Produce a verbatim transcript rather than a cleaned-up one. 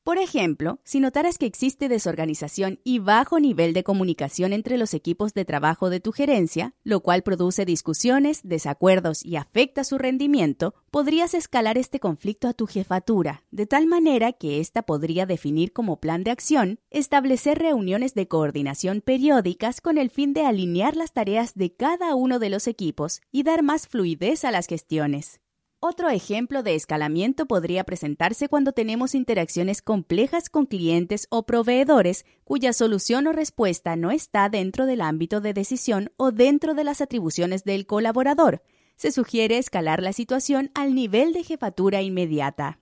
Por ejemplo, si notaras que existe desorganización y bajo nivel de comunicación entre los equipos de trabajo de tu gerencia, lo cual produce discusiones, desacuerdos y afecta su rendimiento, podrías escalar este conflicto a tu jefatura, de tal manera que ésta podría definir como plan de acción, establecer reuniones de coordinación periódicas con el fin de alinear las tareas de cada uno de los equipos y dar más fluidez a las gestiones. Otro ejemplo de escalamiento podría presentarse cuando tenemos interacciones complejas con clientes o proveedores cuya solución o respuesta no está dentro del ámbito de decisión o dentro de las atribuciones del colaborador. Se sugiere escalar la situación al nivel de jefatura inmediata.